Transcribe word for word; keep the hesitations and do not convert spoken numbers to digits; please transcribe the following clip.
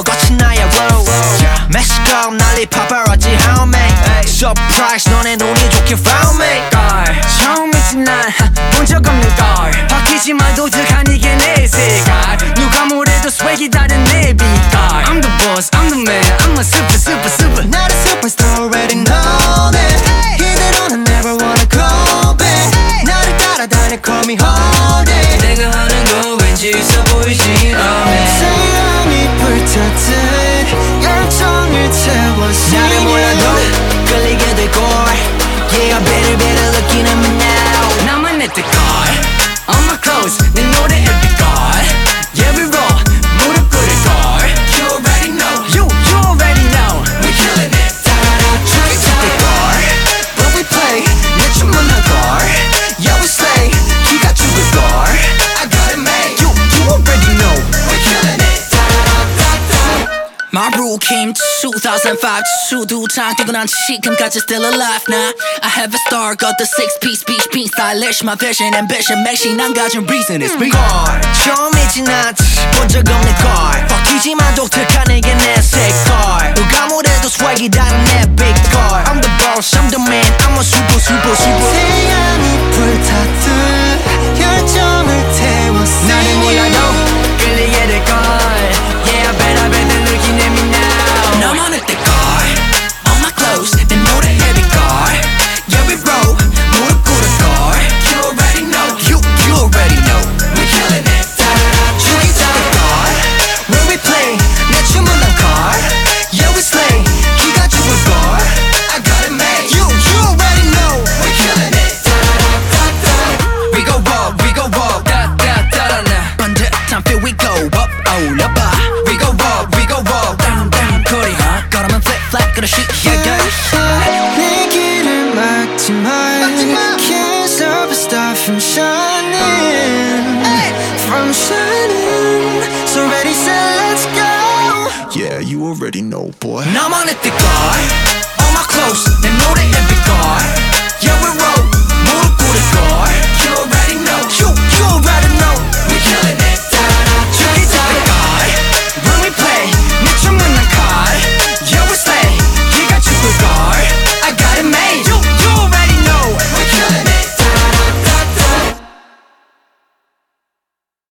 더 거친 나의 road 멕시코 난리 paparazzi how me Surprise 너네 눈이 좋게 found me 처음이지 난 본 적 없는 걸 바뀌지만 독특한 이게 내 색깔 누가 뭐래도 swag이 다른 내 빛깔 I'm the boss, I'm the man, I'm a super super super Not a superstar already know that 이대로는 never wanna go back 나를 따라다녀 call me holding 내가 하는 거 왠지 있어 보이진 않네 사랑이 불탔듯 열정을 채웠어 나를 몰라도 끌리게 될걸 Yeah, better, better looking at me now 나만 내 뜻걸 On my clothes, 내 노래 에픽걸 Yeah, we roll, 무릎 꿇을걸 You already know, you, you already know We killing it 따라라 track 잡을걸 But we play, 내 춤은 한걸 Yeah, we slay, 기가 죽을걸 I got it made, you, you already know We killing it 따라라 My rule came two thousand five two 장 뛰고 난 지금까지 still alive now I have a star got the six piece beach being stylish My vision ambition 맥시 난 가진 reason is me 처음이지 나지 본적 없는 걸 바뀌지만 독특한 이게 내 색깔 누가 뭐래도 swag이 다른 내 big 걸 I'm the boss, I'm the man, I'm a super super super 태양이 불탔듯 열정을 태웠어 나를 몰라도 끌리게 될걸 Yeah, better, better looking at me now 나만 내 뜻걸 On my clothes 내 노래 에픽걸 Yeah, we roll 무릎 꿇을걸 You already know, you, you already know We killing it 따라라 track 잡을걸 When we play 내 춤은 한걸 Yeah, we slay 기가 죽을걸 I got it made You, you already know We killing it 따라라 We go up, we go up da da da da 번듯한 feel we go up 올려봐 We go up, we go up down down 거리 걸으면 flip flap 그런 shit yeah yeah 내 길을 막지만 Can't stop a star from shining From shining So ready, set, let's go Yeah, you already know, boy. 나만 내 뜻걸 On my clothes 내 노래 에픽걸